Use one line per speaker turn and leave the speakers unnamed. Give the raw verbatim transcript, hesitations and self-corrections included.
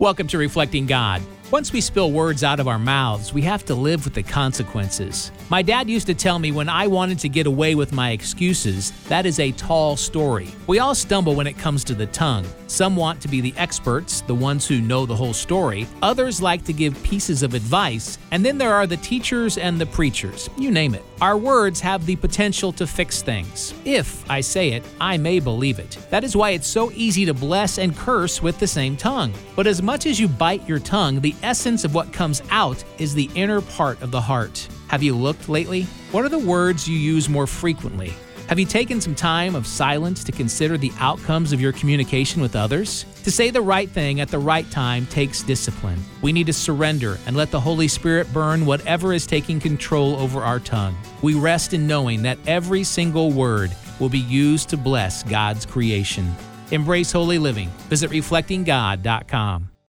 Welcome to Reflecting God. Once we spill words out of our mouths, we have to live with the consequences. My dad used to tell me when I wanted to get away with my excuses, that is a tall story. We all stumble when it comes to the tongue. Some want to be the experts, the ones who know the whole story. Others like to give pieces of advice. And then there are the teachers and the preachers. You name it. Our words have the potential to fix things. If I say it, I may believe it. That is why it's so easy to bless and curse with the same tongue. But as much as you bite your tongue, the essence of what comes out is the inner part of the heart. Have you looked lately? What are the words you use more frequently? Have you taken some time of silence to consider the outcomes of your communication with others? To say the right thing at the right time takes discipline. We need to surrender and let the Holy Spirit burn whatever is taking control over our tongue. We rest in knowing that every single word will be used to bless God's creation. Embrace holy living. Visit reflecting god dot com.